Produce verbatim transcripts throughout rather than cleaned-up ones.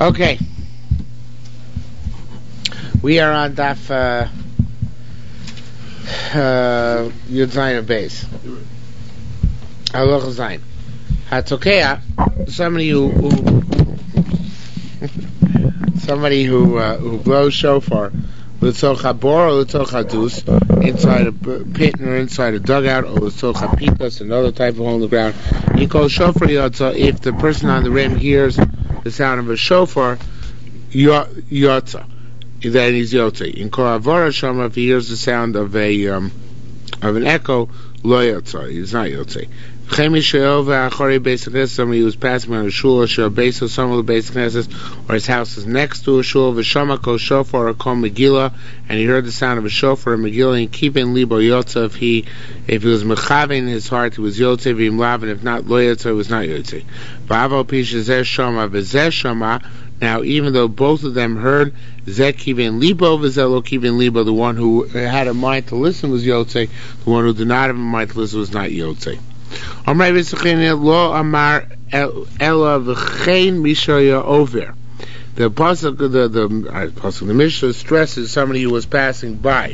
Okay. We are on Daf uh, uh, Yud Zayin of Beis. Halacha Zayin. Hatzokea, somebody who, who somebody who uh, who blows shofar l'tzorch habor or l'tzorch hadus inside a pit or inside a dugout or l'tzorch hapitas, another type of hole in the ground. He calls shofar yotza if the person on the rim hears the sound of a shofar yotza. Then he's yotze. In kol avara shama, if he hears the sound of a um, of an echo, lo yotze. He's not yotze. Somebody who's passing on a shul, or base of some of the basic classes, or his house is next to a shul, v'shama kol shofar or kol megillah, and he heard the sound of a shofar and megillah, and keeping libo yotze. If he if he was mechaven in his heart, he was yotze. V'imlav, and if not lo yotze, it was not yotze. V'avo pish zeh shama v'zeh shama. Now, even though both of them heard, Zeh Kivin Libo, V'Zeh Kivin Libo, the one who had a mind to listen was Yotze, the one who did not have a mind to listen was not Yotze. Amar V'Sechin Lo Amar Ela V'Chein Mishoya Over. The pasuk, the the uh, pasuk, the Mishnah stresses somebody who was passing by.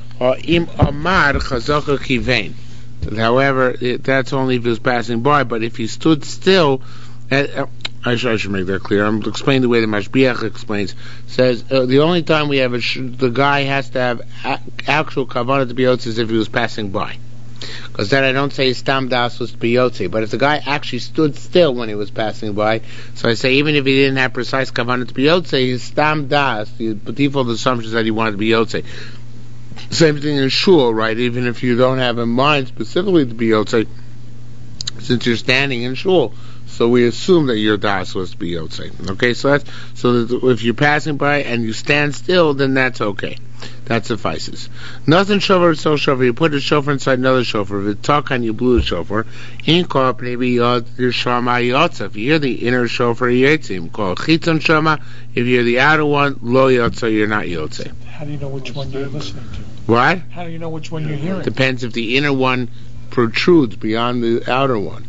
Im Amar Chazaka Kivain. However, it, that's only if he was passing by. But if he stood still. Uh, I should, I should make that clear. I'm explaining the way the Mashbiach explains. Says uh, the only time we have a sh- the guy has to have a- actual kavanah to be yotze is if he was passing by, because then I don't say stam das was to be yotze. But if the guy actually stood still when he was passing by, so I say even if he didn't have precise kavanah to be yotze, he's stam das. The default assumption is that he wanted to be yotze. Same thing in shul, right? Even if you don't have in mind specifically to be yotze, since you're standing in shul. So we assume that your das was to be yotze. Okay, so that's so that if you're passing by and you stand still, then that's okay. That suffices. Nothing shofar so shofar. You put a shofar inside another shofar. If it talk and you blew a shofar, in call maybe your shama yotze. If you hear the inner shofar, yotzim. Call chitzon shama. If you hear the outer one, lo yotze. You're not yotze. How do you know which one you're listening to? What? How do you know which one you're hearing? Depends if the inner one protrudes beyond the outer one.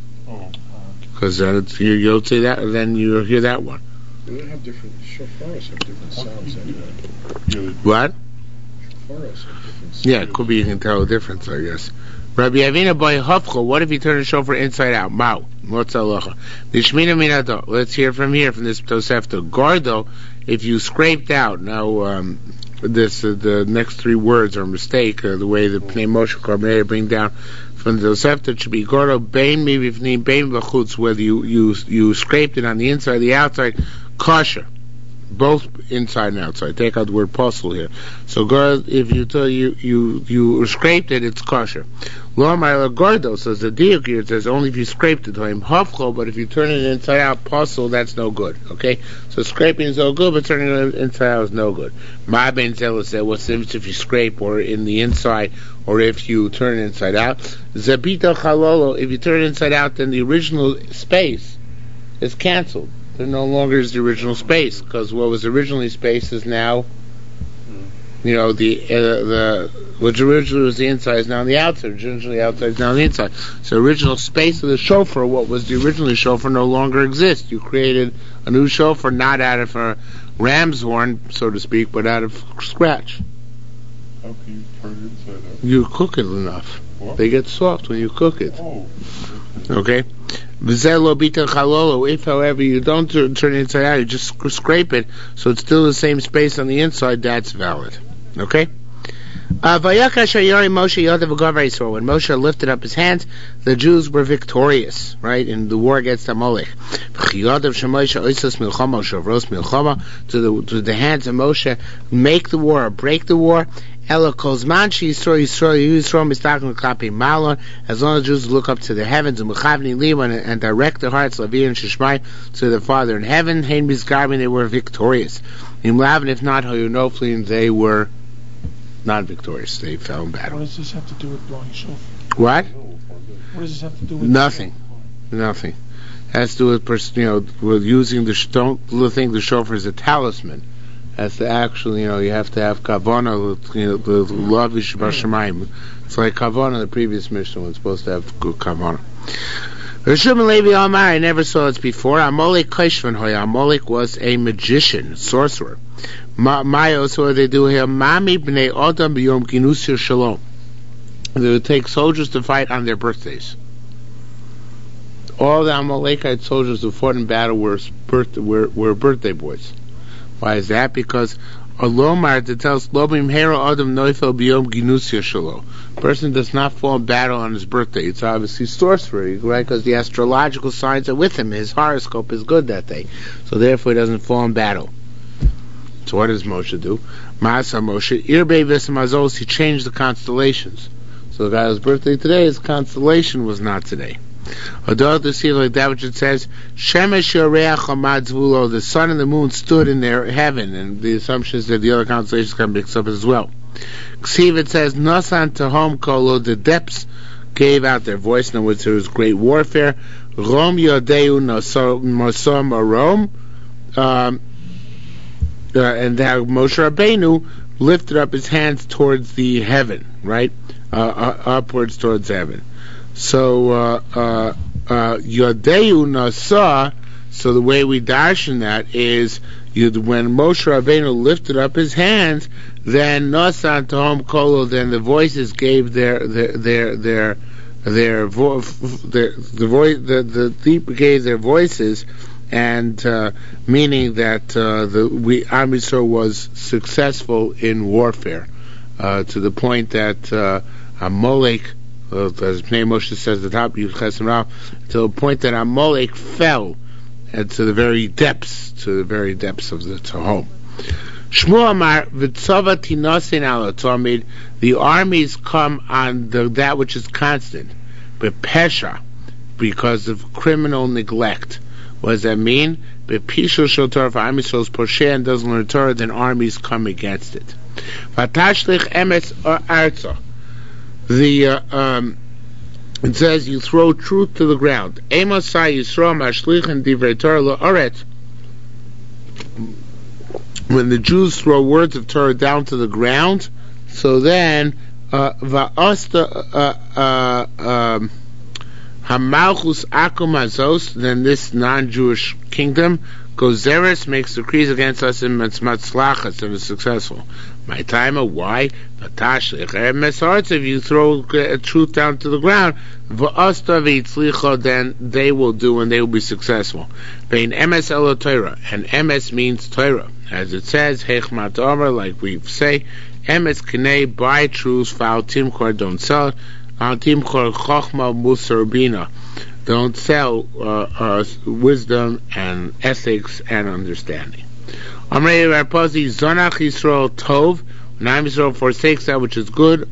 Because uh, you yotze that, then you hear that one. They have different shofars have different sounds anyway. What? Shofars have different sounds. Yeah, it could be you can tell the difference, I guess. Rabbi Avina by Hafcha, what if you turn the shofar inside out? Mau. What's halacha? Nishmina minato. Let's hear from here, from this Tosefta. Gardo, if you scraped out, now, um, this, uh, the next three words are a mistake, uh, the way the Pnei Moshe Karmeir bring down from the Tosefta, it should be Gardo, Bein mi v'fnim, Bein v'chutz, whether you, you, you scraped it on the inside or the outside, kosher. Both inside and outside. Take out the word possible here. So, if you tell you you you scraped it, it's kosher. Lo ma'ila gardo says the diuk here. It says only if you scraped it. Him hafcho, but if you turn it inside out, possible, that's no good. Okay, so scraping is no good, but turning it inside out is no good. Ma ben Zela said, what's the difference if you scrape or in the inside, or if you turn it inside out? Zabita chalolo. If you turn it inside out, then the original space is canceled. There no longer is the original space, because what was originally space is now, you know, the uh, the which originally was the inside is now on the outside. Originally the outside is now on the inside. So original space of the shofar, what was the original shofar, no longer exists. You created a new shofar, not out of a ram's horn, so to speak, but out of scratch. How can you turn it inside out? You cook it enough. What? They get soft when you cook it. Oh. Okay. If, however, you don't turn it inside out, you just scrape it, so it's still the same space on the inside, that's valid. Okay? Uh, when Moshe lifted up his hands, the Jews were victorious, right, in the war against Amalek. To the, to the hands of Moshe, make the war or break the war. As long as Jews look up to the heavens and direct their hearts to the Father in heaven, they were victorious. If not, they were not victorious. They fell in battle. What does this have to do with blowing shofar? What? What does this have to do with nothing? Nothing. It has to do with pers- you know with using the sh- don't think the shofar is a talisman. Has to actually, you know, you have to have kavanah, you know, the lavish b'shamayim. It's like kavanah. The previous Mishnah was supposed to have kavanah. Rishon Levi Amar, I never saw this before. Amalek Kaishvan Hoya. Amalek was a magician, sorcerer. Mayos, what they do here? Mami b'nei Adam b'yom ginusir shalom. They would take soldiers to fight on their birthdays. All the Amalekite soldiers who fought in battle were, birth, were, were birthday boys. Why is that? Because Alomar, it tells Lobim Hero Adam Noifel Biyom Ginusya Shalom. Person does not fall in battle on his birthday. It's obviously sorcery, right? Because the astrological signs are with him. His horoscope is good that day. So therefore he doesn't fall in battle. So what does Moshe do? Ma'asa Moshe, Irbe Vesamazos, he changed the constellations. So the guy whose birthday today, his constellation was not today. Ador to see like that which it says, Shemesh Yoreach Hamad Zvulo, the sun and the moon stood in their heaven, and the assumption is that the other constellations can be mixed up as well. Ksiv, it says, Nasan Tahom Kolo, the depths gave out their voice, in other words, there was great warfare. Rom Yodeu Mosom Arom, um, uh, and how Moshe Rabbeinu lifted up his hands towards the heaven, right? Uh, uh, upwards towards heaven. So, uh, uh, uh, Yodeu Nasa, so the way we darshan that is, you, when Moshe Rabbeinu lifted up his hands, then Nasan Tahom Kolo, then the voices gave their, their, their, their, their, vo- their the voice, the, the deep gave their voices, and, uh, meaning that, uh, the, we, Am Yisrael was successful in warfare, uh, to the point that, uh, Amalek, Uh, as Pnei Moshe says at the top, to the point that Amalek fell uh, to the very depths, to the very depths of the Tahom. Shmuel Amar v'tzava tinosin ala tamid. The armies come on the, that which is constant, but pesha, because of criminal neglect. What does that mean? But pishul shel Torah, if Am Yisrael's posher and doesn't learn Torah, then armies come against it. V'tashlich emes arza. The uh, um, it says you throw truth to the ground. Emosai Yisrael mashlichen divrei Torah la'aretz. When the Jews throw words of Torah down to the ground, so then va'asta hamalchus akum azos, then this non-Jewish kingdom Gozeres makes decrees against us in Matzlachas and is successful. My timer, why? If you throw uh, truth down to the ground, then they will do and they will be successful. And M S means Torah. As it says, Hechmat Omer, like we say, M S Kinei, buy truth, foul Timkor, don't sell it. Timkor Chochma Musarbina. Don't sell uh, uh, wisdom and ethics and understanding. Amrei Rapazi Zonach Yisrael Tov. When Am Yisrael forsakes that which is good,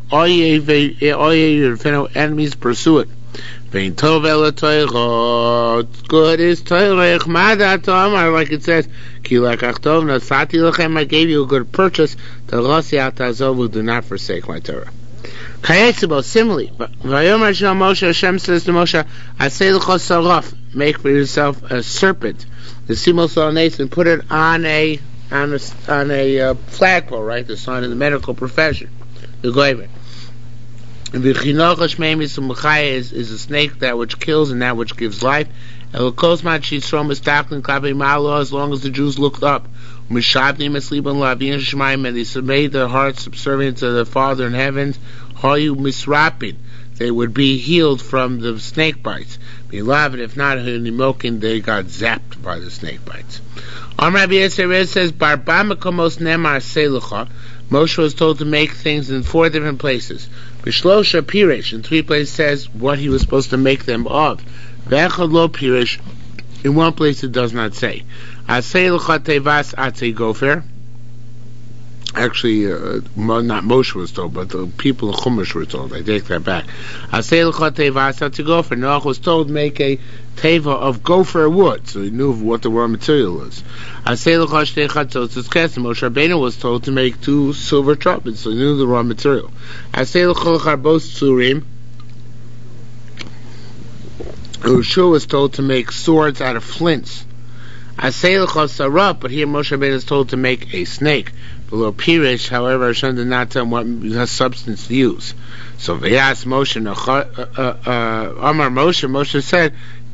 enemies pursue it. Vein Tov Ela Torah. Good is Torah. Chmada Tomar, like it says, Ki Lakach Tov Nasati Lachem. I gave you a good purchase. Telasi Atazovu. Do not forsake my Torah. Chayetzibos, similarly, Vayomer Shel Moshe, Hashem says to Moshe, Aseh l'cho saraf, make for yourself a serpent, the simos al-nes, and put it on a on a on a uh, flagpole, right? The sign of the medical profession, the goyim. And v'chinoch hashmeim yisumachaya is is a snake, that which kills and that which gives life. Elokosmat shitrom mistaklim klapi ma'alo, as long as the Jews looked up. Mishabnim esliban lavin shemaim, and they made their hearts subservient to the Father in heaven. Hayu misrapin, they would be healed from the snake bites. Beloved, if not, they got zapped by the snake bites. Amr Rabbi Yisrael says, Barba mekomos nemar selucha. Moshe was told to make things in four different places. Bishlosha pirish, in three places says what he was supposed to make them of. Ve'echad lo pirish, in one place it does not say. Aselucha tevas atze gofer. Actually, uh, not Moshe was told, but the people of Chumash were told. I take that back. Noach was told make a teva of gopher wood, so he knew what the raw material is. Moshe Rabbeinu was told to make two silver trumpets, so he knew the raw material. Ushua was told to make swords out of flints. But here Moshe Rabbeinu is told to make a snake. Below Pirish, however, Hashem did not tell him what substance to use. So Vayas Moshe, uh, uh, Amar Moshe, Moshe said,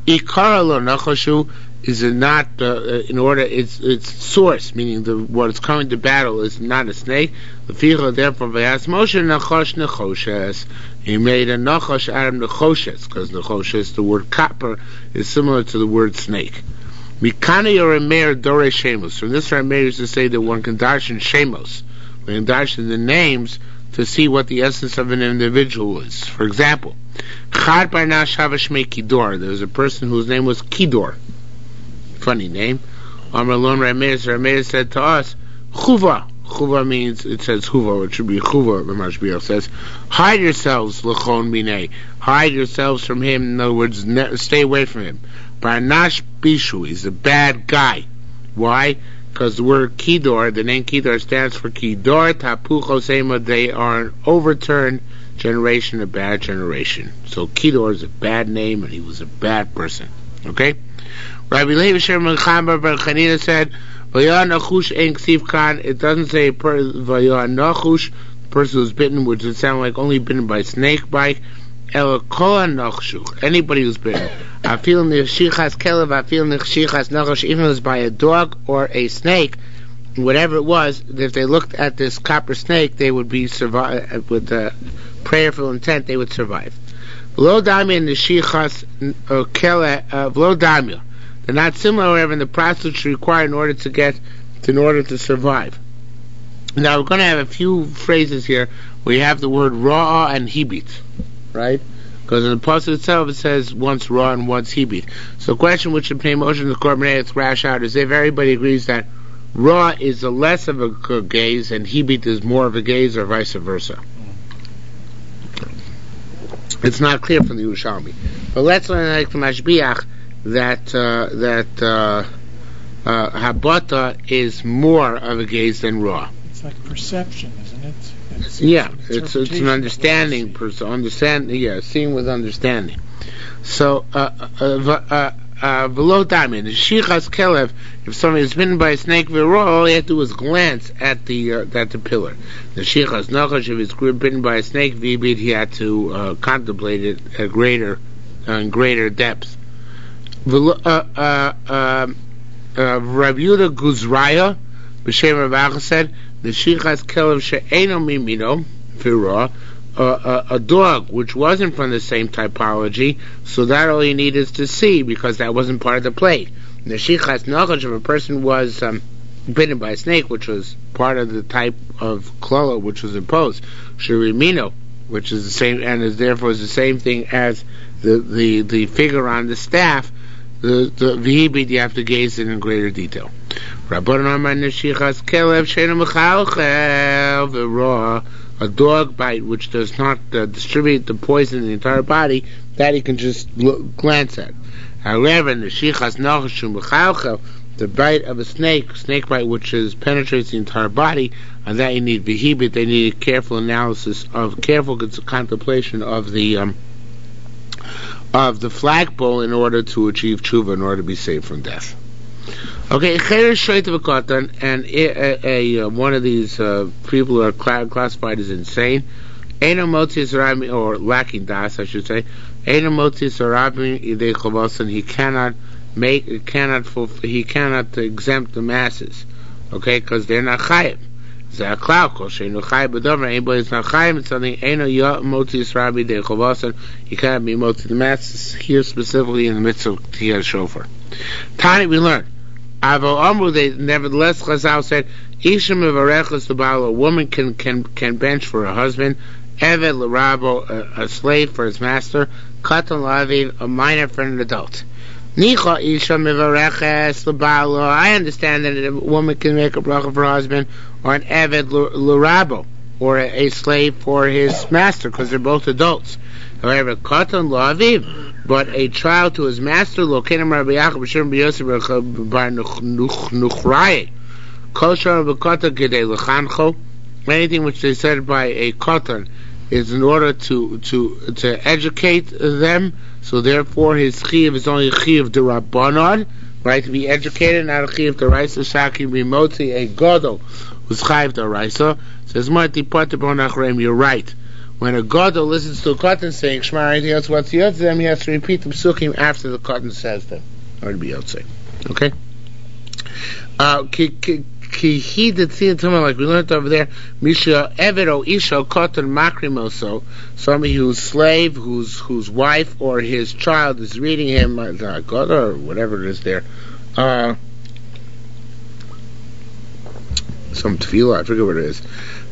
Ikara lo nachoshu is it not uh, in order? Its its source, meaning the what is coming to battle, is not a snake. The ficha therefore vayas Moshe nachosh nechoshes. He made a nachosh out of nechoshes because nechoshes, the word copper, is similar to the word snake. Mikana yoremer dore shemos. From this, Rameir used to say that one can darshan shemos, one can darshan the names to see what the essence of an individual is. For example, Chad Barna Shavash Me Kidor. There was a person whose name was Kidor. Funny name. Amar Lon Rameir, Rameir said to us, Chuva. Chuva means, it says Chuva, it should be Chuva, the Mashbiach says, hide yourselves, Lechon Minei. Hide yourselves from him, in other words, ne- stay away from him. Barnash Bishu, he's a bad guy. Why? Because the word Kidor, the name Kidor stands for Kidor Tapucho Sema, they are an overturned generation, a bad generation. So Kidor is a bad name, and he was a bad person. Okay? Rabbi Levi Sherman Chamber Bar Chanina said, Vayan Nachush Ein Ksiv Khan. It doesn't say Vayan Nachush, the person who's bitten, which would sound like only bitten by snake bite. El Kol Nachshuch, anybody who's bitten. I feel Nichichas Kelev, I feel Nichichas Nachush, even if it was by a dog or a snake, whatever it was, if they looked at this copper snake, they would be survive with the prayerful intent, they would survive. V'lo Damya Nichichas Kelev, V'lo Damya. They're not similar, however, in the process required in order to get, in order to survive. Now we're going to have a few phrases here where you have the word raw and hibit, right? Because in the pasuk itself it says once raw and once hibit. So the question which the Pnei Moshe and the Korbanei thrash out is if everybody agrees that raw is a less of a gaze and hibit is more of a gaze, or vice versa. It's not clear from the Yerushalmi. But let's learn like the Mashbiach that uh, that uh, uh, habata is more of a gaze than raw. It's like perception, isn't it? It's, yeah, it's, it's it's an understanding, pers- understand. Yeah, seeing with understanding. So, below diamond, shichas kelev. If somebody is bitten by a snake, all he had to do was glance at the uh, at the pillar. The shichas nachash, if he's bitten by a snake, vibit, he had to uh, contemplate it at greater, uh, in greater depth. Uh, uh, uh, uh, Rabbi Yehuda Guzraya, B'Shem Rav Acha said, the shichas kelev she'eno mimino firah, a dog which wasn't from the same typology, so that all you need is to see, because that wasn't part of the plate. The shichas nachash, if a person was um, bitten by a snake, which was part of the type of klala which was imposed, shirimino, which is the same, and is therefore is the same thing as the the, the figure on the staff. The the vihibit, you have to gaze in in greater detail. The raw, a dog bite which does not uh, distribute the poison in the entire body, that you can just look, glance at. However, the the bite of a snake, snake bite which is penetrates the entire body, and that you need vihibit, they need a careful analysis of, careful contemplation of the um, of the flagpole in order to achieve tshuva, in order to be saved from death. Okay, and a, a, a, one of these uh, people who are classified as insane, or lacking das, I should say, he cannot make, cannot fulfill, he cannot exempt the masses, okay, because they're not chayim. Anybody is not chayim, it's something he cannot be moti the masses, here specifically in the midst of Tiyah Shofar. Tani, we learn. Avo Amru, they nevertheless, Chazal said, Isha mevarechas the Baal, a woman can can can bench for her husband, Eved l'rabo, a, a slave for his master, Katan l'Aviv, a minor for an adult. Nicha Isha mevarechas the Baal. I understand that a woman can make a bracha for her husband, or an Eved l'rabo, or a, a slave for his master, because they're both adults. However, Katan l'Aviv, but a child to his master, Lokenim Rabbi Yaakov B'Shem B'Yosef Bar Nuchraye, Kosher B'Katan Kedei L'Chancho, anything which they said by a Katan is in order to to to educate them, so therefore his Chiv is only a Chiv D'Rabbanan, right, to be educated, not a Chiv D'Raisa, Shaki B'Motzi, a Godel, who's Chiv D'Raisa, says Marti Pater Bonachreim, you're right. When a gadol listens to a katan saying Shema, anything else what's the other them, he has to repeat the psukim after the katan says them, or to be outside. Okay. Uh, ki ki ki he did see it like we learned over there. Misha evero isha katan makrimoso. Somebody whose slave, whose whose wife or his child is reading him uh, gadol or whatever it is there. Uh, some tefillah, I forget what it is.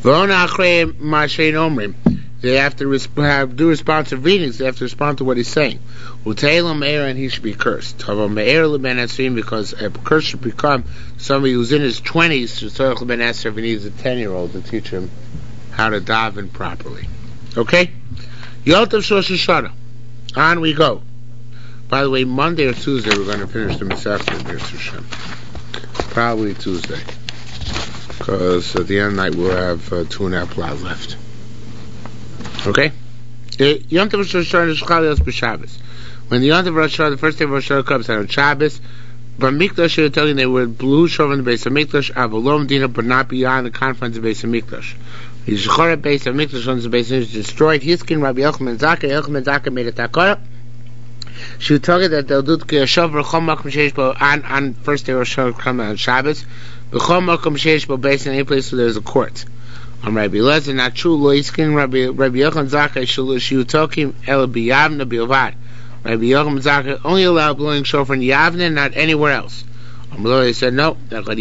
They have to resp- have, do responsive readings. They have to respond to what he's saying. And he should be cursed. Because a curse should become somebody who's in his twenties. If he needs a ten-year-old to teach him how to daven properly. Okay? Yom Tov Rosh Hashanah. On we go. By the way, Monday or Tuesday we're going to finish the Masechta. Probably Tuesday. Because at the end of the night we'll have uh, two and a half plows left. Okay? Yom Tov Rosh Hashanah is Chalios b'Shabbos. When the Yom Tov Rosh Hashanah, the first day of Rosh Hashanah comes out on Shabbos, but Mikdash, they were telling they would blew shov in the base of Mikdash, Avalom Dina, but not beyond the confines of the base of Mikdash. The Shechorah base of Mikdash on the base was destroyed. Hiskin Rabbi Yochanan Zaka, Yochanan Zaka made a takara. She would tell you that they'll do Shov Rechom Makom Sheish Bo on on first day of Rosh Hashanah come out on Shabbos. B'chom Makom Sheish Bo base in any place where there's a court. On Rabbi Lezer, not true. Lo Hiskin Rabbi Rabbi Yochanan Zaka, she would tell him El Biyavna Bilvad. Rabbi Yochanan Zaka only allowed blowing shofar in Yavne, not anywhere else. They said no. It wasn't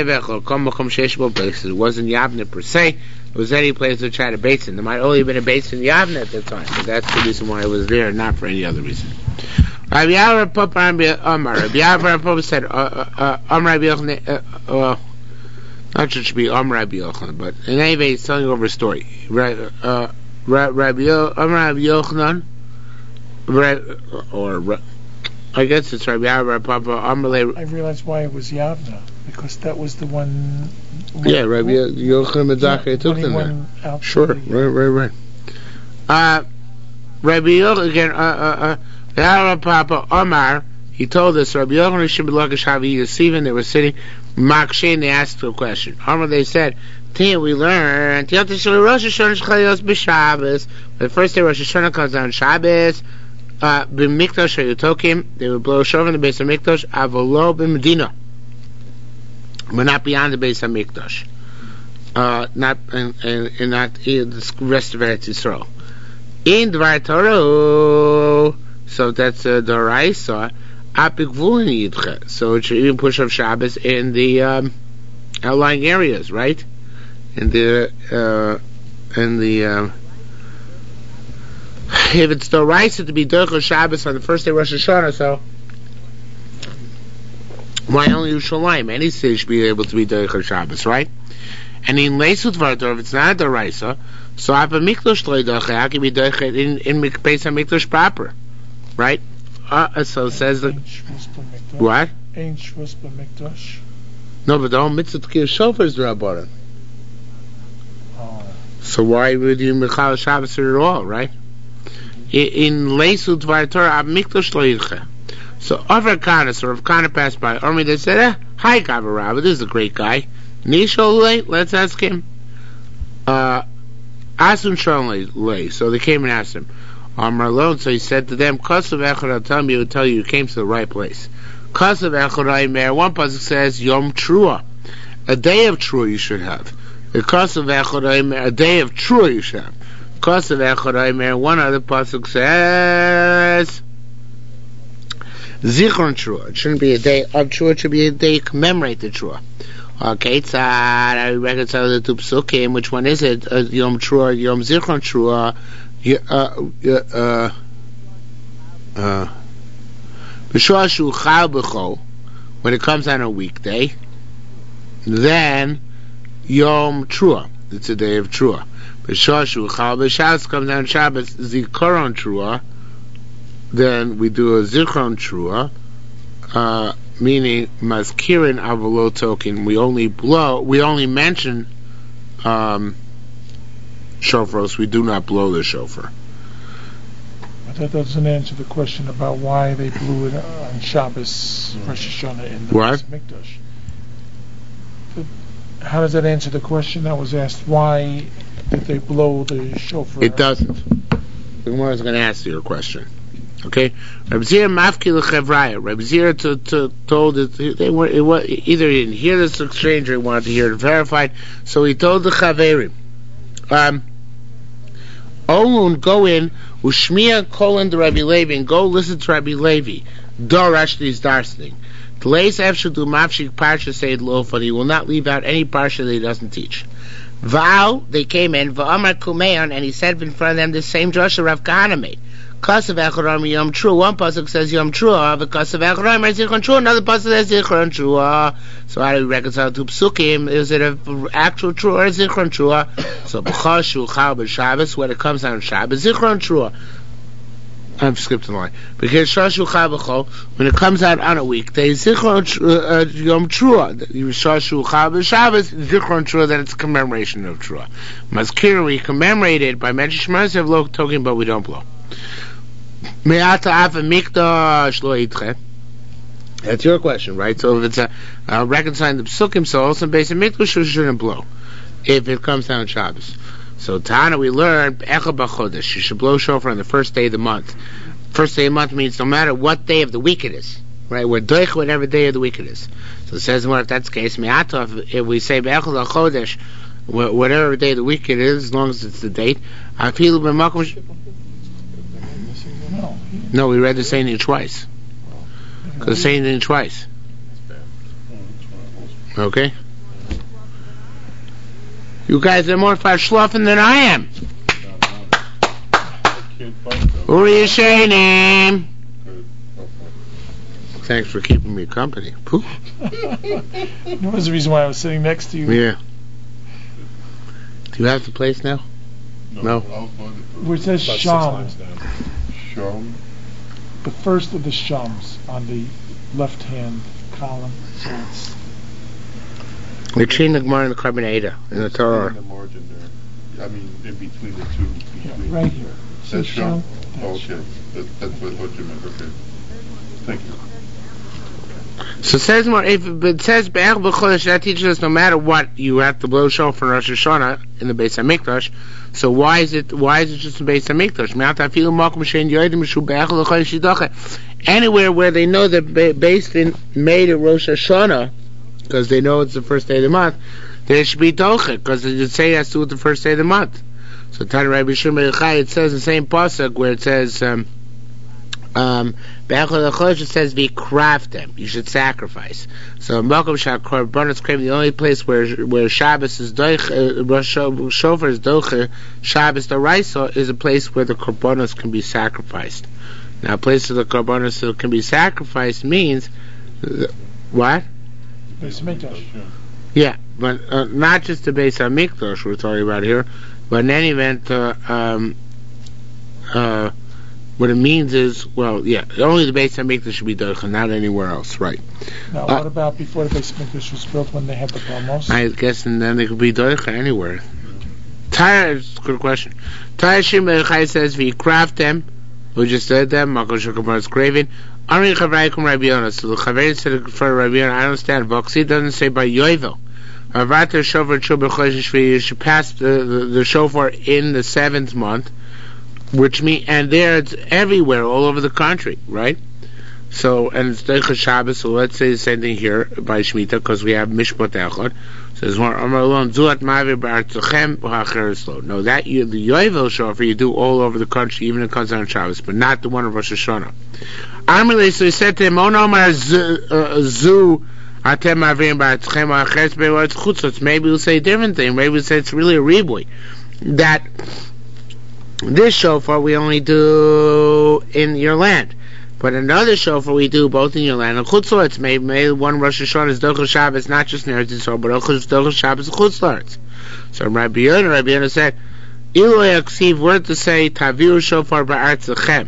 Yavne per se. It was any place to try to base in. There might only have been a base in Yavne at the time, but that's the reason why it was there, not for any other reason. Rabbi Yavne Papa said, "Am Rabbi Yochanan." Not sure it should be Am Rabbi Yochanan, but in any way, he's telling over a story. Rabbi Yochanan. Or I guess it's Rabbi Yavne Papa Amalei. I realized why it was Yavna, because that was the one. Yeah, Rabbi Yochanan Medzachai took them there. Sure, right, right, right. Uh, Rabbi Yochanan again. Uh, uh, uh, Yavne Papa Omar. He told us Rabbi Yochanan should be lucky Shavi Yosefin. They were sitting. Makshin. They asked a question. Omar, they said, "Tia, we learned. Rosh Hashanah Chalios b'Shabbos. The first day Rosh Hashanah comes on Shabbos. Uh, b'Mikdash Hayutokim, they would blow shofar in the base of Mikdash. Avolo b'Medina, but not beyond the base of Mikdash. Uh, not and and not in the rest of Eretz Yisrael. In Dvar Torah, so that's uh, the Raisa. Apikvulin Yidche, so it should even push off Shabbos in the um, outlying areas, right? In the uh, in the uh, if it's the Raisa to be Derech Shabbos on the first day of Rosh Hashanah, so why only Yerushalayim? Any city should be able to be Derech Shabbos, right? And in Leisut Vartor, if it's not the Raisa, so Abba Mikdash Leidoche, how can be Derech in in Beis HaMikdash proper, right? Uh, so it says the what? Ein Shvus b'Mikdash. No, but the whole mitzvah to give shofar is the Rabbanan. Oh. So why would you Mechal Shabbos at all, right? In Leisut Dvar Torah, Ab Mikdash Loyidche. So Rav Kana, so Rav Kana passed by. Army, they said, eh, hi, Gavra Rabba, this is a great guy. Nishol, let's ask him. Uh, Asun Shalom lay. So they came and asked him. Amar alone, so he said to them, Kosav Echad, I'll tell you, he would tell you, you came to the right place. Kosav Echad Aimer, one pasuk says, Yom Trua. A day of Trua you should have. The Kosav Echad Aimer, a day of Trua you should have. Kosav Echad Aimer, one other pasuk says, Zichron Trua. It shouldn't be a day of Trua, it should be a day to commemorate the Trua. Okay, tzad, I reconcile the two psukim. Which one is it? Uh, Yom Trua, Yom Zichron Trua. Yeah, uh, uh, uh, uh, when it comes on a weekday, then Yom Trua, it's a day of Trua. B'Shabbos comes on Shabbos, Zikaron Trua, then we do a Zikaron Trua, uh, meaning Mazkirin Avalo Token. We only blow, we only mention, um, shofaros, we do not blow the shofar. But that doesn't answer the question about why they blew it on Shabbos, Rosh Hashanah in the what? Mikdash. How does that answer the question that was asked? Why Did they blow the shofar? It doesn't. The Gemara is going to answer your question. Okay? Rabbi Zira mafki l'chevraya. Rabbi Zira to, to, told that they were, it was, either he didn't hear this exchange or he wanted to hear it verified. So he told the chaverim, um, Olun, go in, ushmiya kolon to Rabbi Levi, and go listen to Rabbi Levi. Dorash these darsning. Tleis efshu du mafshik parsha seid lofa. He will not leave out any parsha that he doesn't teach. Va'al, they came in, va'amar kumeon, and he said in front of them the same drasha Rav Kahana made. Kasav Echaram Yom Trua. One pasuk says Yom Trua, but Kasav Echaram Zichron Trua. Another pasuk says Zichron Trua. So how do we reconcile two psukim? Is it an actual Trua or Zichron Trua? So B'chashu Chal B'Shabbos, when it comes on Shabbos, Zichron Trua. I've skipped a line. Because Shashu Chal B'Chol, when it comes out on a weekday, Zichron uh, Yom Trua. Shashu Chal B'Shabbos, Zichron Trua, that it's a commemoration of Trua. Mazkir, we commemorate it by mentioning Shema Yisrael Lo talking, but we don't blow. That's your question, right? So if it's a uh, reconciling the psukim, so also based on mikdash, you shouldn't blow if it comes down Shabbos. So Tana, we learned Echad B'Chodesh, you should blow shofar on the first day of the month. First day of the month means no matter what day of the week it is, right? We're doich whatever day of the week it is. So it says, well, if that's the case, if we say Echad B'Chodesh, whatever day of the week it is, as long as it's the date, I feel b'makom. No. No, we read the same thing twice. Because the same thing twice. Okay? You guys are more fashluffing than I am. Who are you saying? Thanks for keeping me company. That was the reason why I was sitting next to you. Yeah. Do you have the place now? No. No. Where it says Sham. Sham. The first of the Shams on the left-hand column. We're treating the Gemara in the Carbonata in the Torah. In the margin there. I mean, in between the two. Between Yeah, right here. That's Sham. That's Oh, okay. Sham. That, that's what, what you meant. Okay. Thank you. So it says more. If it says Be'er B'Chodesh, that teaches us no matter what you have to blow shofar Rosh Hashanah in the Beis Hamikdash. So why is it? Why is it just in Beis Hamikdash? Anywhere where they know that Beis Din made it Rosh Hashanah, because they know it's the first day of the month, they should be doche, because they say it has to do with the first day of the month. So Tana Rabbi Shimon Yochai, it says the same pasuk where it says. Um, Um, it says be craft them. You should sacrifice. So Malcolm Shah Korbanos Krem, the only place where where Shabbos is doich, uh, shofar is doche, Shabbos the Raisa is a place where the Korbanos can be sacrificed. Now, a place where the Korbanos can be sacrificed means uh, what? Beis Hamikdash. Yeah, but uh, not just the Beis Hamikdash we're talking about here, but in any event, uh, um, uh. What it means is, well, yeah, only the Beis Hamikdash should be doicha, not anywhere else, right? Now, uh, what about before the Beis Hamikdash was built, when they had the Palmos? I guess, and then they could be doicha anywhere. Tyre, good question. Tyre Shimon Chai says, "We craft them." We just said them. Malchus Shulchan is craving. Ari Chavraykum Rabbi Yonah. So the Chavay said for Rabbi Yonah. I don't understand. Voxi doesn't say by Yovel. Avatar shofar Shubah Chodesh Shvi. You should pass the, the the shofar in the seventh month. Which mean, and there it's everywhere, all over the country, right? So, and it's Deicha Shabbos, so let's say the same thing here by Shemitah, because we have Mishpat Echad. So there's more, Amar Alon, Zuat Mavir B'Artzachem B'Hachereslo. No, that, you, the Yovel shofar, you do all over the country, even in Kazan on Shabbos, but not the one of Rosh Hashanah. Amalei, so he said to him, Oh no, Mar Zu, Atem Mavir B'Artzachem B'Hacheres B'Artz Chutzotz. Maybe we'll say a different thing. Maybe we'll say it's really a ribui. That, this shofar we only do in your land, but another shofar we do both in your land and chutzlaretz. Maybe, maybe one Rosh Hashanah is dochel Shabbos, not just in Eretz Yisrael, but also dochel Shabbos and chutzlaretz. So Rabbi Yonah, Rabbi Yonah said, "Ilu yaksiv, word to say taviru shofar ba'artzachem.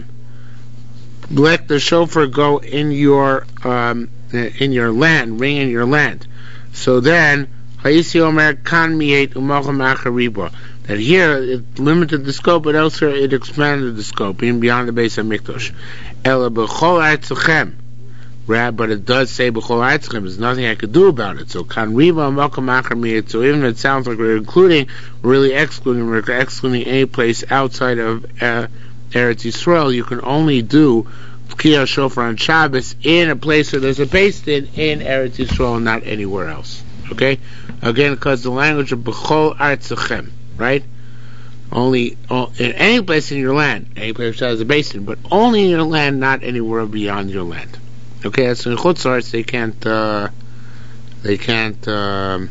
Let the shofar go in your um, in your land, ring in your land." So then, Hayisi Omer kan miet umochem acharibo. That here it limited the scope, but elsewhere it expanded the scope, even beyond the Beis Hamikdash. Ela b'chol artzachem, but it does say b'chol artzchem. There's nothing I could do about it. So kan riva makom acher miyit. So even if it sounds like we're including, we're really excluding. We're excluding any place outside of uh, Eretz Yisrael. You can only do Tkiyah Shofar on Shabbos in a place where there's a Beis Din in Eretz Yisrael, not anywhere else. Okay? Again, because the language of b'chol artzchem, right? Only oh, in any place in your land, any place that has a Beis Din, but only in your land, not anywhere beyond your land. Okay, so in Chutz La'aretz they can't, uh, they can't, um,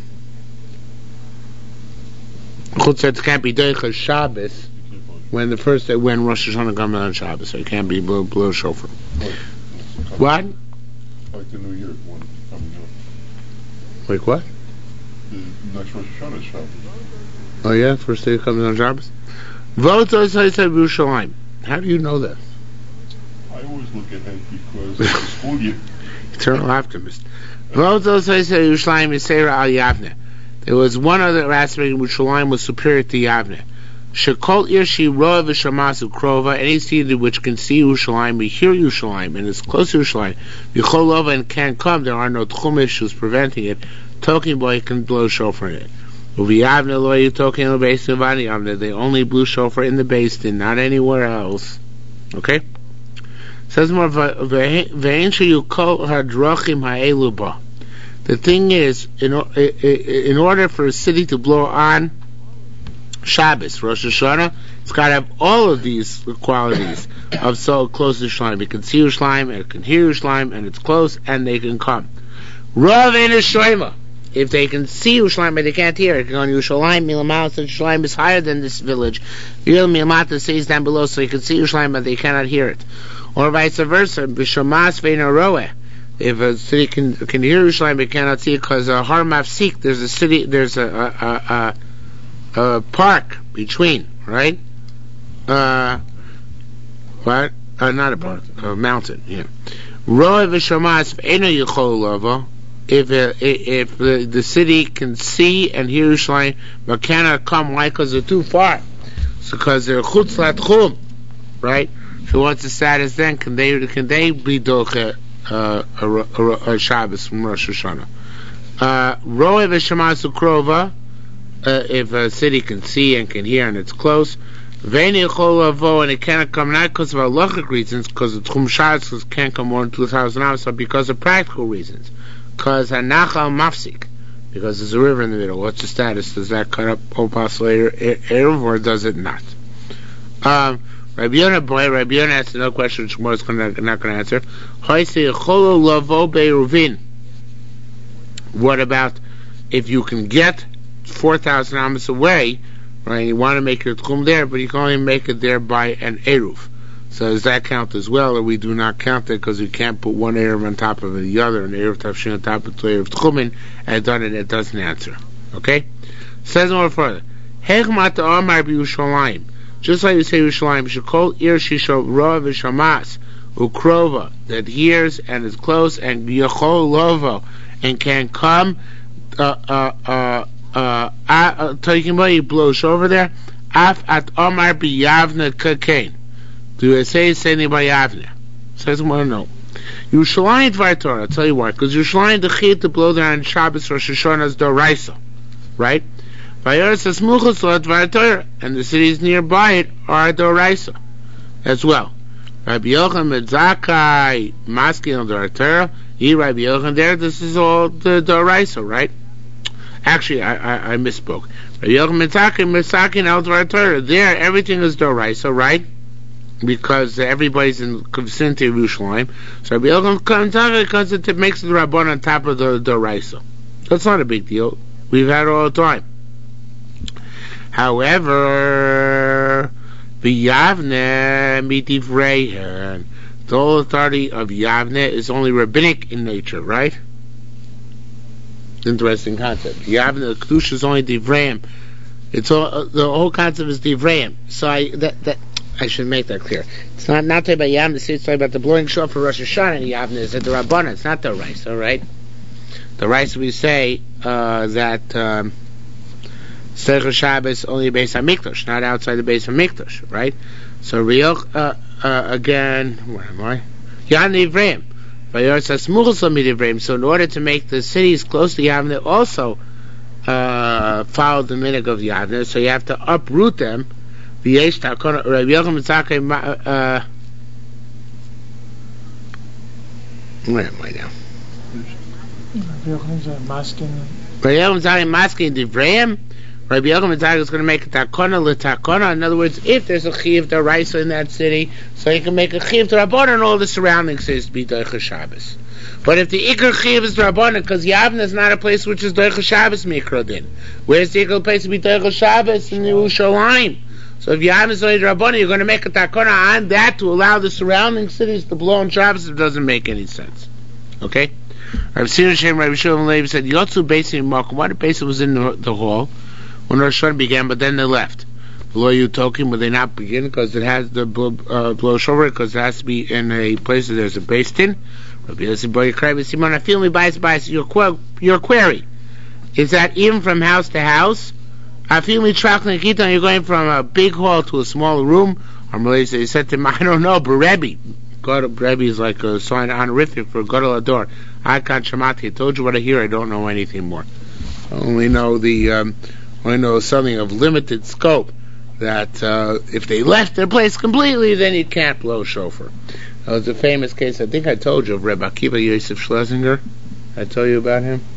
Chutz La'aretz can't be Deicha Shabbos when the first day, when Rosh Hashanah comes on Shabbos, so it can't be blow, blow shofar. What? Like the New Year one coming up. Like what? The next Rosh Hashanah is Shabbos. Oh yeah, first day comes on Shabbos. Voto Saisai Yerushalayim. How do you know that? I always look ahead because it's the school year. Eternal optimist. Voto Saisai Yerushalayim Yisera al Yavne. There was one other aspect in which Yerushalayim was superior to Yavne. Shekol Irshi Roa V'Shamasu Krova. Any city which can see Yerushalayim, we hear Yerushalayim, and is close to Yerushalayim. V'Cholova and can come. There are no tchum issues preventing it. Talking boy can blow shofar in it. They only blew shofar in the Beis Din, not anywhere else. Okay? Says more, the thing is, in, in order for a city to blow on Shabbos, Rosh Hashanah, it's got to have all of these qualities of so close to Yerushalayim. It can see Yerushalayim, and it can hear Yerushalayim, and it's close, and they can come. Rav ein Shoima. If they can see Yerushalayim but they can't hear it, on Yerushalayim Milamah, so Yerushalayim is higher than this village. Yil Milamata stays down below, so they can see Yerushalayim but they cannot hear it. Or vice versa, B'Shamas Ve'Naroeh. If a city can can hear Yerushalayim but cannot see it, because a Har Mafsik, there's a city, there's a a, a, a park between, right? Uh, what? Uh, not a park, a mountain. Yeah. Roeh V'Shamas Ve'Eno Yichol Lavo. If uh, if the, the city can see and hear Yerushalayim but cannot come, why? Because they're too far. So because they're chutz latchum, right? So what's the status then? Can they can they be doche uh, a, a, a Shabbos from Rosh Hashanah? Roeh v'shamasu krova. If a city can see and can hear and it's close, ve'ni yachol lavo, and it cannot come, not because of halachic reasons, because the tchum shabbos can't come more than two thousand hours, but because of practical reasons. Because Hanachal Mafsik, because there's a river in the middle. What's the status? Does that cut up Opas later, Erev, or does it not? Um, Rabbi Yonah, boy, Rabbi Yonah asked another question which Gemara is not going to answer. What about if you can get four thousand amos away, right? You want to make your tchum there, but you can only make it there by an Eruv. So does that count as well, or we do not count it because we can't put one Erev on top of the other, and Erev Tafshin on top of the Erev Tchumen, and done it, it doesn't answer. Okay? Says more further. Hechmat Amar B'Yushalayim. Just like you say Yerushalayim, Shekol Ir Shisho Roa V'Shamas Ukrova, that hears and is close, and Yachol Lovo, and can come, uh, uh, uh, uh, uh, talking about you blows over there, Af at Amar B'Yavne Kakain. Do it say it's anything by Yavne? Says more no. Yerushalayim Dvar Torah. I'll tell you why. Because Yerushalayim the chiyuv to blow there on Shabbos Rosh Hashanah is Doraisa, right? Vayoras Asmuchos Lo Dvar Torah, and the cities nearby it are Doraisa as well. Rabbi Yochanan Medzakai Maski on Dvar Torah. He Rabbi Yochanan there. This is all the Doraisa, right? Actually, I I, I misspoke. Rabbi Yochanan Medzakai Maski on Dvar Torah. There, everything is Doraisa, right? Because everybody's in vicinity of Yerushalayim. So Rabbi Yochanan comes out because it makes the Rabbon on top of the Doraisa. That's not a big deal. We've had it all the time. However, the Yavne midivrei, the whole authority of Yavne is only rabbinic in nature, right? Interesting concept. Yavne, the Kedusha is only divreim. It's all, uh, the whole concept is divreim. So I that that. I should make that clear. It's not not talking about Yavne. It's talking about the blowing shofar for Rosh Hashanah. And Yavne is at the Rabbana. It's not the rice, all right? The rice we say uh, that Seichel Shabbos only Beis Hamikdash, not outside the Beis Hamikdash, right? So Rioch uh, uh, again. Where am I? Yavne Ivreim. So in order to make the cities close to Yavne also uh, follow the minhag of Yavne, so you have to uproot them. V'yesh takona, Rabbi Yochanan Mitzakei, uh, where am I now? Rabbi Yochanan masking. Rabbi Yochanan Mitzakei masking Divrayim. Rabbi Yochanan Mitzakei is going to make a takona l'takona. In other words, if there's a chiyuv d'oraisa in that city, so you can make a chiyuv d'rabbanan and all the surrounding cities to be doicha Shabbos. But if the ikar chiyuv is d'rabbanan, because Yavne is not a place which is doicha Shabbos mikra din. Where's the ikar place to be doicha Shabbos? In Yerushalayim. So if Yavne is only d'rabbanan, you're going to make a takona on that to allow the surrounding cities to blow on Shabbos. It doesn't make any sense. Okay? Rabbi Sina Shem, Rabbi Shulman Levi said, Yotzu Beis in Makom. Why the Beis was in the, the hall when Rosh Hashanah began, but then they left. Below you talking, but they not begin because it has the uh, blow shofar, because it has to be in a place that there's a Beis Din. Rabbi Yossi Bar Yekrai Simon, I feel me bias bias. Your qu- your query is that even from house to house, I feel me tracking Gitan. You're going from a big hall to a smaller room. Or Malaysia, he said to him, I don't know, but Rebbe, God, Rebbe is like a sign honorific for Gadol Ador. I can't shamati. I told you what I hear. I don't know anything more. I only know the. Um, I know something of limited scope, that uh, if they left their place completely, then you can't blow shofar. That was a famous case, I think I told you, of Rebbe Akiva Yosef Schlesinger. I told you about him?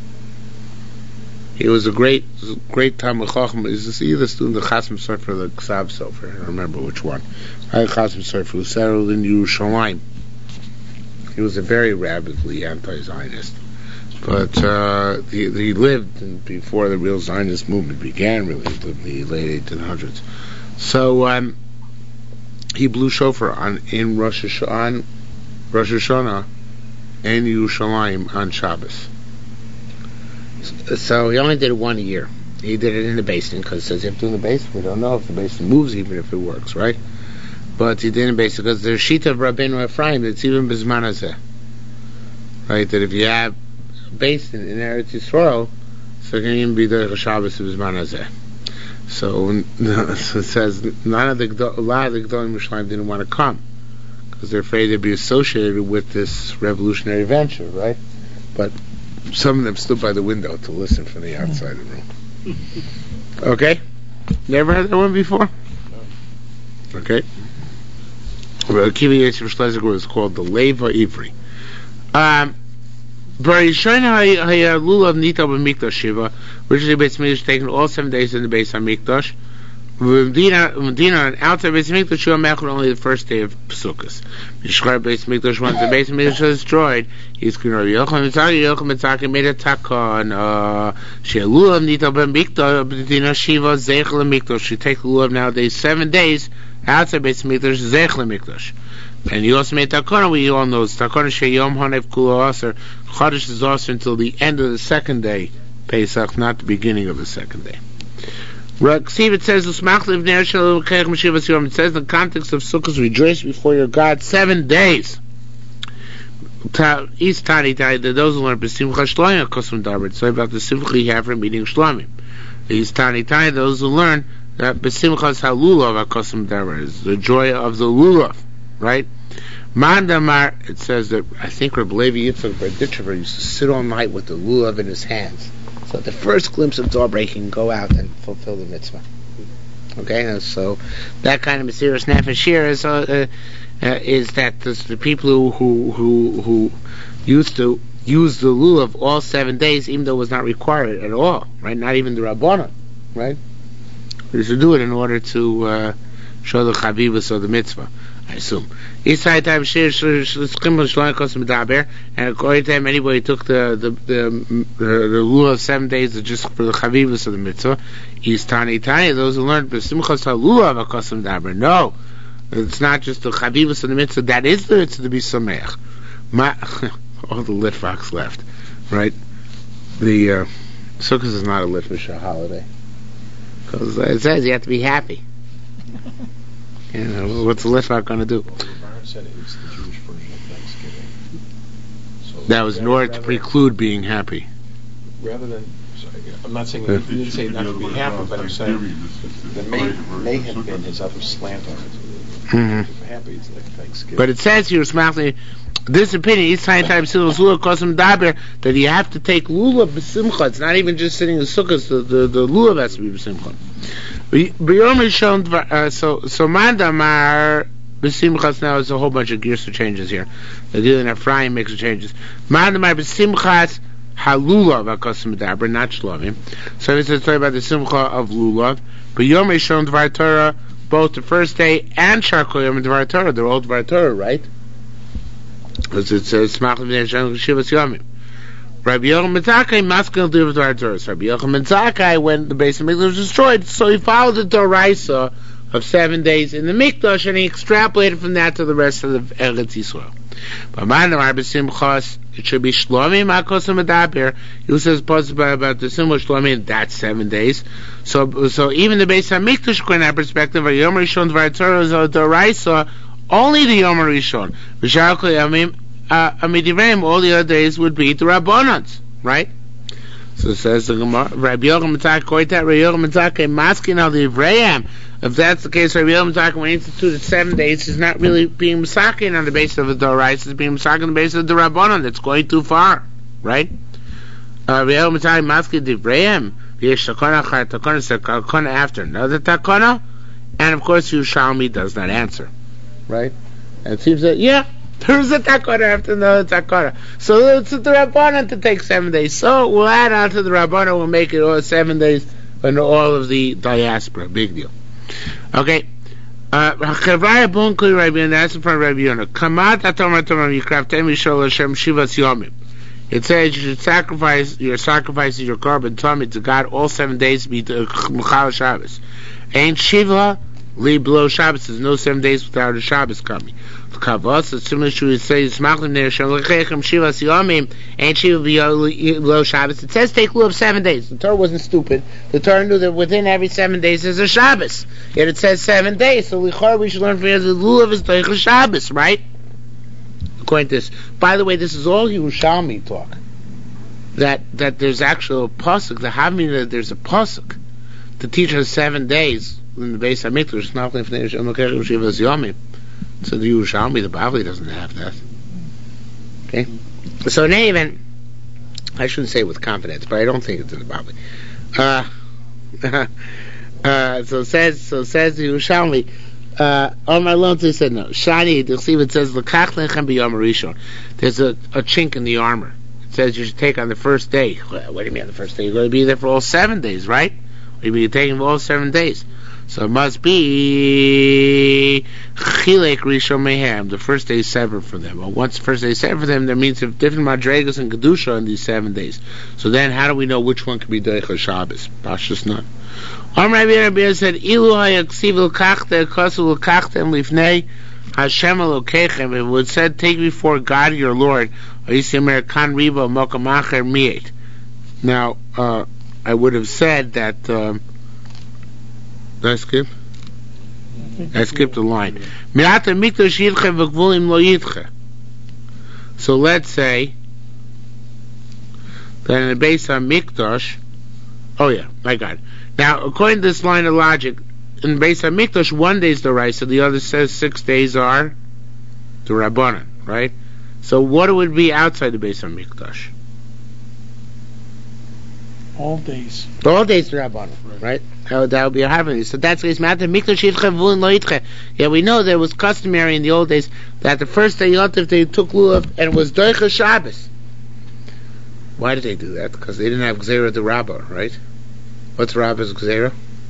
He was a great, great Talmid Chacham. He's either student of Chasam Sofer or the Ksav Sofer. I don't remember which one. I had Chasam Sofer, who settled in Yerushalayim. He was a very rabidly anti-Zionist. But uh, he, he lived before the real Zionist movement began, really, in the late eighteen hundreds. So um, he blew shofar on in Rosh Hashanah, on Rosh Hashanah and Yerushalayim on Shabbos. So he only did it one year. He did it in the basin because it says you have to do in the basin. We don't know if the basin moves, even if it works, right? But he did it in the basin because there's Shita of Rabbeinu Ephraim that's even Bizman Hazeh, right? That if you have based in, in Eretz Yisrael, so it can even be the Shabbos of Bizman Hazeh. So, so it says none of the a lot of the Gedolim Yerushalayim didn't want to come because they're afraid they'd be associated with this revolutionary venture, right? But some of them stood by the window to listen from the outside of the room. Okay, you ever heard that one before? Okay. Akiva Yosef Schlesinger was called the Leva Ivri. Um. Barishon Hayalulav Nita B'Mikdash Shiva. Originally, Beis Mikdash taken all seven days in the Beis Hamikdash. Medina and outside Beis Mikdash Shiva Mechor only the first day of Pesukos. Mishkar Beis Mikdash, once the Beis Mikdash was destroyed, he's going to Yochanan Mitzaki. Yochanan Mitzaki made a takon. Hayalulav Nita B'Mikdash Medina Shiva Zeichel Mikdash. You take the lulav nowadays seven days outside Beis Mikdash Zeichel Mikdash. And he also made takona. We all know takona sheyom hanev kulo aser. Chodesh is also until the end of the second day Pesach, not the beginning of the second day. Raksiv, it says l'smach livner shel kech meshivas yom. It says in the context of Sukkot, rejoice before your God seven days. Is tani tani those who learn b'simcha shloim kosum daber. So about the simcha you have from eating shlamim. Is tani tani those who learn that b'simchas halulav kosum daber is the joy of the lulav. Right? Mandamar, it says that I think Reb Levi Yitzchak Berditchever used to sit all night with the lulav in his hands. So at the first glimpse of dawn breaking, go out and fulfill the mitzvah. Okay, and so that kind of mysterious nefesh here is uh, uh, is that this, the people who, who who who used to use the lulav all seven days, even though it was not required at all, right? Not even the Rabbanan, right? They used to do it in order to uh, show the chavivus of the mitzvah, I assume. And according to him, anybody took the the the, the, the rule of seven days just for the chavivus of the mitzvah. He's tani tani. Those who learned b'simchas halulav akosem daber. No, it's not just the chavivus of the mitzvah. That is the mitzvah to be sameach. All the Litvaks left, right? The uh, Sukkot is not a Litvish holiday because it says you have to be happy. You know, what's the Litvak going to do? Said it was the Jewish version of Thanksgiving. So that was in order to preclude being happy. Rather than, sorry, I'm not saying that he didn't say not to be happy, but I'm saying there may, may have been his other slant on it. Mm-hmm. Happy, it's like Thanksgiving. But it says here, Smachli, this opinion, each time time Silas Lulav Kosam Daber, that you have to take Lulav B'Simcha. It's not even just sitting in Sukkot, the, the, the Lulav has to be B'Simcha. B'Yom Rishon, uh, so, so Mandamar B'Simchas now is a whole bunch of gears changes here. The dealing of Ephraim makes the changes. Mandamar B'Simchas Halulav Kosam Daber, not Shlovim. So it's a story about the Simcha of Lulav. B'Yom Rishon Dvar Torah, both the first day and Sharkol Yom Dvar Torah, they're all Dvar Torah, right? As it says, Smach V'nei Shivas Yomim. Rabbi Yochanan Zakai Maskel do with Dvar Torah. Rabbi Yochanan Zakai, when the base of Mikdash was destroyed, so he followed the Doraisa of seven days in the Mikdash, and he extrapolated from that to the rest of the Eretz Yisrael. But Manamar B'Simchas, it should be Shlomim HaKosam Adaber. He says possible about the Simcha Shlomim, that's seven days. So, so even the base of Mikdash, from that perspective, Yom Rishon Dvar Torah is a Doraisa. Only the Yom Rishon. V'sharkol Yomim Amidivrei, all the other days would be the Rabbanans, right? So it says the Gemara, Rabbi Yochanan Mitzak Koitat, Rabbi Yochanan Mitzak Maskin al Divrayim. If that's the case, Rabbi Yochanan Mitzak, when he instituted seven days, is not really being Misakin on the basis of the Dorais, it's being Misakin on the basis of the Rabbanan. That's going too far, right? Rabbi Yochanan Mitzak Maskin Divrayim. V'yesh Takona Char Takona, said Takona after another Takona, and of course Yerushalmi does not answer. Right? And it seems that, yeah, there's a takara after another takara. So it's the Rabbanan to take seven days. So we'll add on to the Rabbanan, we'll make it all seven days and all of the diaspora. Big deal. Okay. Uh, that's in front of Rabbi Yonah. Kamat atom atom yikraftem yishol Hashem shivas yomim. It says you should sacrifice your sacrifices, your korban tummy to God all seven days to be Mechal Shabbos. Ain't Shiva Li below Shabbos, there's no seven days without a Shabbos coming. The Kavos, it's similar to it says, Smachlim Ner Shem L'chechem Shivas Yomim, ain't Shiva below Shabbos. It says take Lulav seven days. The Torah wasn't stupid. The Torah knew that within every seven days there's a Shabbos. Yet it says seven days. So Lichor, we should learn from here that Lulav is Teicha Shabbos, right? According to this. By the way, this is all Yerushalmi talk. That that there's actual pasuk. The Havmin that there's a pasuk to teach us seven days. In the base of Mikdash, not only for Shivas Yomim. So the Yerushalmi, the Bavli doesn't have that. Okay? So in any event, I shouldn't say with confidence, but I don't think it's in the Bavli. Uh, uh, so says, so says the Yerushalmi, uh, on my loan, they said no. Shani, the Siva says, L'kach lechem b'yom rishon. There's a, a chink in the armor. It says you should take on the first day. What do you mean on the first day? You're going to be there for all seven days, right? Or you're taking for all seven days. So it must be Chilek Rishon Mehem. The first day is severed for them. Well, once the first day is severed for them, that means if different Madregas and Kedusha in these seven days. So then, how do we know which one can be Deicha Shabbos? Pashtus not. Am Rabbi Rabbi said, Ilu hayaksiv l'kachte kosu l'kachtem lifnei Hashem Elokechem. It would said, take before God your Lord. Oyisemer kan riba mokamacher miet. Now, uh, I would have said that. Um, Did I skip? I, I skipped a line. So let's say that in the base on Mikdash, oh yeah, I got it. Now, according to this line of logic, in the base on Mikdash, one day is the right, so the other says six days are the Rabbanan, right? So what would be outside the base on Mikdash? All days. All days the Rabbanan, right? That, that would be a harmony. So that's the case. Yeah, we know that it was customary in the old days that the first day Yontif they took Lulav and it was Doicha Shabbos. Why did they do that? Because they didn't have Gzera the Rabbah, right? What's Rabbah's Gzera?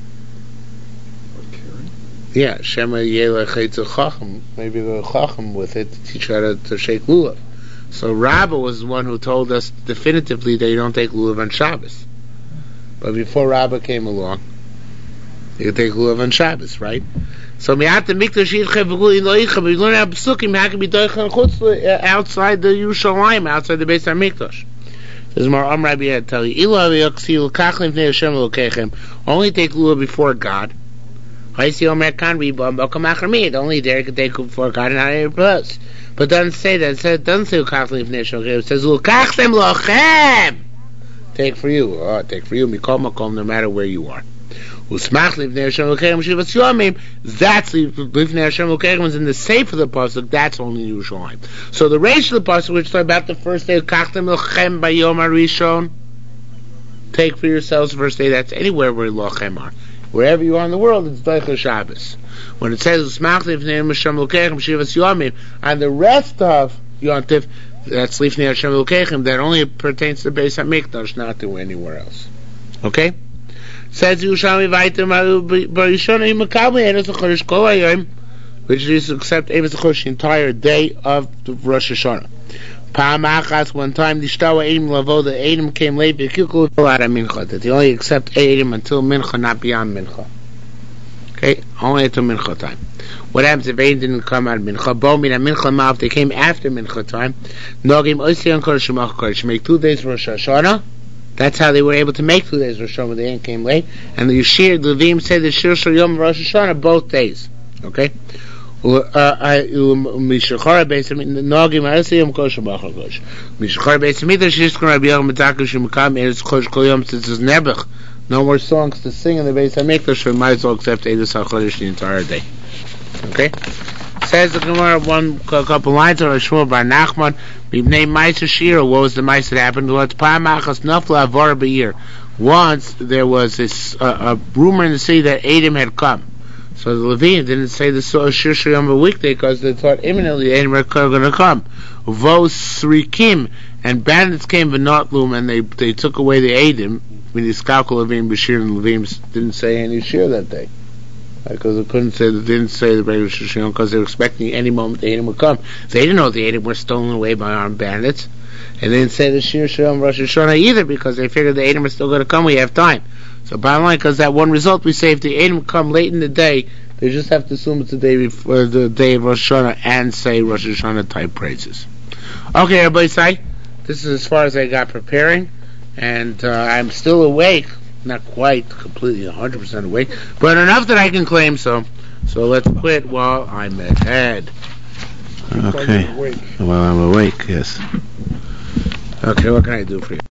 Yeah, Shema Yela Chaytzu Chacham. Maybe the Chacham with it to teach how to, to shake Lulav. So Rabbah was the one who told us definitively that you don't take Lulav on Shabbos. But before Rabbah came along, you could take Lulav on Shabbos, right? So Mi'at Mikdash Yidche V'Guli Lo'icha, but you learn how Pesukim, how can be Doicha Chutz outside the Yerushalayim, outside the Beis HaMikdash. There's more Am Rabbi Yed tell you, Ilu Yaksi L'Kach L'Fnei Hashem L'Kechem, only take Lulav before God. Haisi Omer Kan Riba M'Okam Achar Miyad, only there you can take before God and not anywhere else. But doesn't say that. It says, doesn't say L'Kach L'Fnei Hashem L'Kechem. It says L'Kachem L'Ochem. Take for you. Oh, take for you. Mikol Makom, no matter where you are. Usmach Lifnei Hashem Elokeichem Shivas Yomim. That's Lifnei Hashem Elokeichem is in the safe of the pasuk. That's only in Yerushalayim. So the Reish of the pasuk, which is about the first day, Kachtem Lochem Bayom Harishon. Take for yourselves the first day. That's anywhere where Lochem are. Wherever you are in the world, it's Deichel Shabbos. When it says Usmach Lifnei Hashem Elokeichem Shivas Yomim, and the rest of Yontif, that's Lifnei Hashem Elokeichem, that only pertains to the Beis HaMikdash, not to anywhere else. Okay? Says Yerushalmi Vaitim Barishon Imakabli Enes Chodesh Kol Hayom, which is to accept Enes Chodesh the entire day of the Rosh Hashanah. Pa'am Achas, one time the Shtawa Eidim Lavo, the Eidim came late, B'kikul V'Lad HaMincha, that they only accept Eidim until Mincha, not beyond Mincha. Okay? Only until Mincha time. What happens if Eidim didn't come out of Mincha? Bo Min HaMincha Ma'af, they came after Mincha time. Nogim Oisei Kodesh Shemach Kodesh, make two days Rosh Hashanah. That's how they were able to make two days Rosh Hashanah. They came late, and the Yeshir, the Levim said the Shir Shal Yom Rosh Hashanah both days. Okay. Mishachar Beis Nogim Arasi Yom Kodesh Shemach Kodesh. Mishachar Beis Midrash Yishkon Rabbi Yochanan Metakel Shemukam Eretz Chodesh Kol Yom. Since it's Nebuch, no more songs to sing in the Beis HaMikdash, we might as well accept Eidus HaChodesh the entire day. Okay. Says the Gemara one a couple lines on Shmuel Bar Nachman. B'nei Ma'aser Shira. What was the mice that happened? What's Pa'amachas Nafla Avara B'Yir. Once there was this uh, a rumor in the city that Edom had come. So the Levine didn't say the Shir Shayom a weekday because they thought imminently Edom were going to come. Vos Srikim, and bandits came V'Notlum, and they they took away the Edom. I mean, the Skalko Levine Bashir and Levine didn't say any Shir that day. Because they couldn't say, they didn't say the regular Shishon because they were expecting any moment the Edom would come. They didn't know the Edom were stolen away by armed bandits. And they didn't say the Shir Shalom Rosh Hashanah either because they figured the Edom are still going to come, we have time. So bottom line, because that one result, we say if the Edom come late in the day, they just have to assume it's the day before the day of Rosh Hashanah and say Rosh Hashanah type praises. Okay, everybody say, this is as far as I got preparing, and uh, I'm still awake. Not quite completely one hundred percent awake, but enough that I can claim so. So let's quit while I'm ahead. Okay. While I'm awake, yes. Okay, what can I do for you?